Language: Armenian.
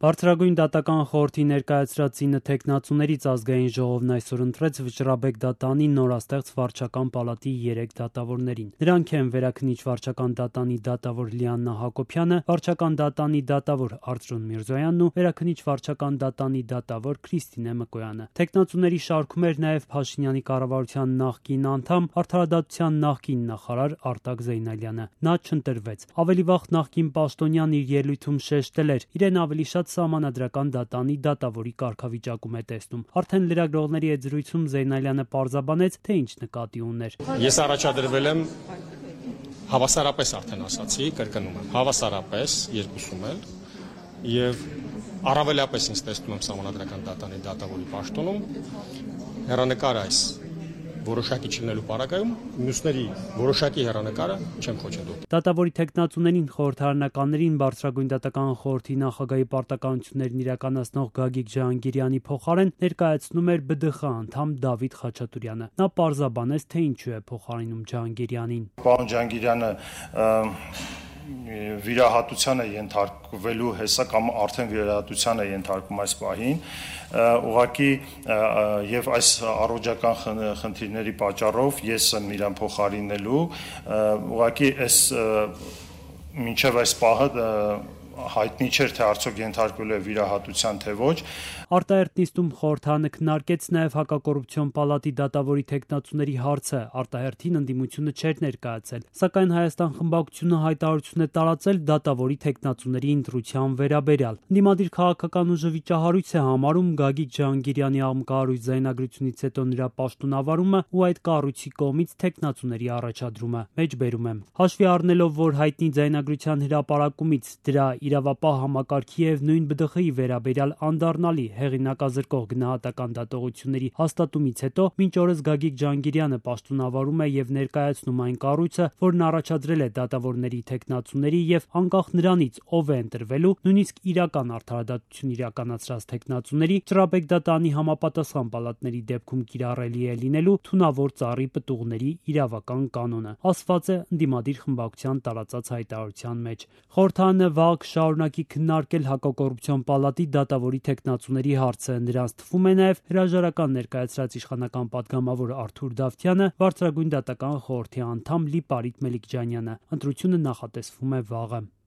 Բարձրագույն դատական խորհրդի ներկայացրած 9 թեկնածուներից ազգային ժողովն այսօր ընտրեց Վճռաբեկ դատանի նորաստեղծ վարչական պալատի 3 դատավորներին։ Նրանք են Վերաքննիչ վարչական դատանի դատավոր Լիաննա Հակոբյանը, վարչական դատանի դատավոր Արծրուն Միրզոյանն ու Վերաքննիչ վարչական դատանի դատավոր Քրիստինե Մկոյանը։ Թեկնածուների շարքում էր նաև Փաշինյանի կառավարության նախկին անդամ, արդարադատության նախկին նախարար Արտակ Զեյնալյանը։ Նա չընտրվեց։ Ավելի վաղ նախկին պաշտոնյան իր ելույթում շեշտել էր, իրեն ավելի շատ Սահմանադրական դատանի դատավորի կարգավիճակում է տեսնում։ Արդեն լրագրողների հետ զրույցում Զեյնալյանը պարզաբանեց, թե ինչ նկատի ուներ։ Ես առաջադրվել եմ հավասարապես, արդեն ասացի, կրկնում եմ, հավասարապես երկուսում էլ եւ առավելապես ինձ տեսնում եմ Սահմանադրական դատանի դատավորի պաշտոնում հեռանկար այս որոշակի չլինելու պարագայում մյուսների որոշակի հեռանկարը չեմ խոչընդոտում։ Դատավորի թեկնածուներին խորհրդարանականներին Բարձրագույն դատական խորհրդի նախագահի պարտականություններն իրականացնող Գագիկ Ջհանգիրյանի փոխարեն ներկայացնում էր ԲԴԽ անդամ Դավիթ Խաչատուրյանը։ Նա պարզաբանեց, թե ինչու է փոխարինում Ջհանգիրյանին։ Պարոն Ջհանգիրյանը վիրահատության է ենթարկվելու հեսա կամ արդեն վիրահատության է ենթարկում այս պահին, ուղղակի եւ այս առողջական խնդիրների պատճառով ես եմ իրան փոխարինելու, ուղղակի այս մինչեւ այս պահը հայտնի չէր, թե արդյոք ենթարկվելու է վիրահատության, թե ոչ։ Արտահերթ նիստում խորհրդարանը քննարկեց նաև հակակոռուպցիոն պալատի դատավորի թեկնածուների հարցը, արտահերթին ընդդիմությունը չէր ներկայացել, սակայն Հայաստան խմբակցությունը հայտարարություն է տարածել դատավորի թեկնածուների ընտրության վերաբերյալ։ Ընդդիմադիր քաղաքական ուժը վիճահարույց է համարում Գագիկ Ջհանգիրյանի աղմկահարույց ձայնագրությունից հետո նրա պաշտոնավարումը ու այդ կառույցի կողմից թեկնածուների առաջադրումը։ Մեջբերում եմ։ Հաշվի առնելով, որ հայտնի ձայնագրության հրապարակումից դրա իրավապահ համակարգի եւ նույն ԲԴԽ-ի վերաբերյալ անդառնալի հեղինակազրկող գնահատական դատողությունների հաստատումից հետո մինչ օրս Գագիկ Ջհանգիրյանը պաշտոնավարում է եւ ներկայացնում այն կառույցը, որն առաջադրել է դատավորների թեկնածուների եւ անկախ նրանից ով է ընտրվելու, նույնիսկ իրական արդարադատություն իրականացրած թեկնածուների Վճռաբեկ դատանի համապատասխան պալատների դեպքում կիրառելի է լինելու թունավոր ծառի պտուղների իրավական կանոնը, ասված է ընդդիմադիր խմբակցության տարածած հայտարարության մեջ։ Խորհրդարանը վաղ կշարունակի քննարկել հակակոռուպցիոն պալատի դատավորի թեկնածուների հարցը։ Նրանց թվում է նաև հրաժարական ներկայացրած իշխանական պատգամավոր Արթուր Դավթյանը, Բարձրագույն դատական խորհրդի անդամ Լիպարիտ Մելիքջանյանը։ Ընտրությունը նախատեսվում է վաղը։